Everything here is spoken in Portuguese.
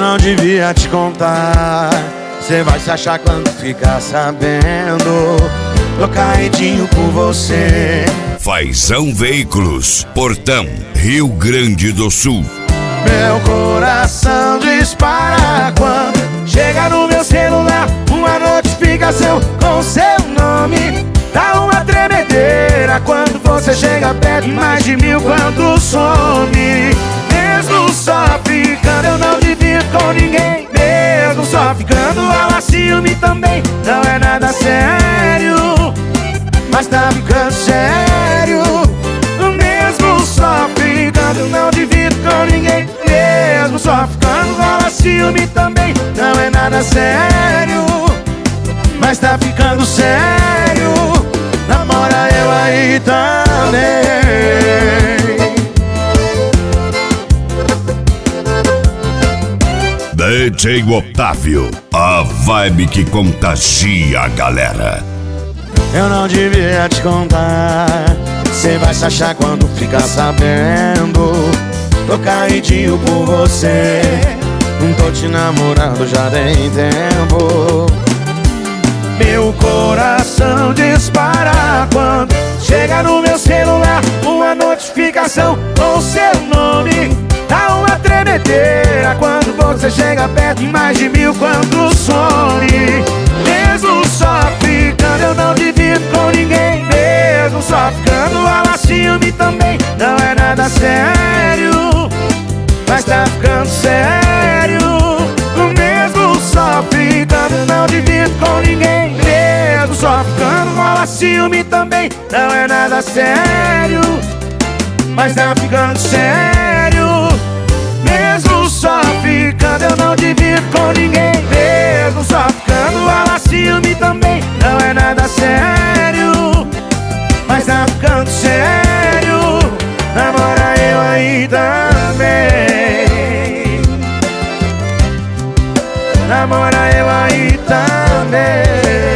não devia te contar. Cê vai se achar quando ficar sabendo. Tô caidinho por você. Fazão Veículos, Portão, Rio Grande do Sul. Meu coração dispara quando chega no meu celular uma notificação com seu nome. Dá uma tremedeira quando você chega perto, mais de 1000 quando some. Mesmo só ficando eu não divido com ninguém. Mesmo só ficando rola ciúme também. Não é nada sério, mas tá ficando sério. Mesmo só ficando eu não divido com ninguém. Mesmo só ficando rola ciúme também. Não é nada sério, mas tá ficando sério. Namora eu aí também. DJ Otávio, a vibe que contagia a galera. Eu não devia te contar. Cê vai se achar quando ficar sabendo. Tô caidinho por você. Não tô te namorando já tem tempo. Meu coração dispara quando chega no meu celular uma notificação com seu nome. Dá uma tremedeira quando você chega perto, mais de 1000 quando some. Mesmo só ficando eu não divido com ninguém. Mesmo só ficando rola ciúme também. Não é nada sério, mas tá ficando sério. Mesmo só ficando eu não divido com ninguém. Mesmo só ficando rola ciúme também. Não é nada sério, mas tá ficando sério. Mesmo só ficando eu não divido com ninguém. Mesmo só ficando rola ciúme também. Não é nada sério, mas tá ficando sério. Namora eu aí também. Namora eu aí também.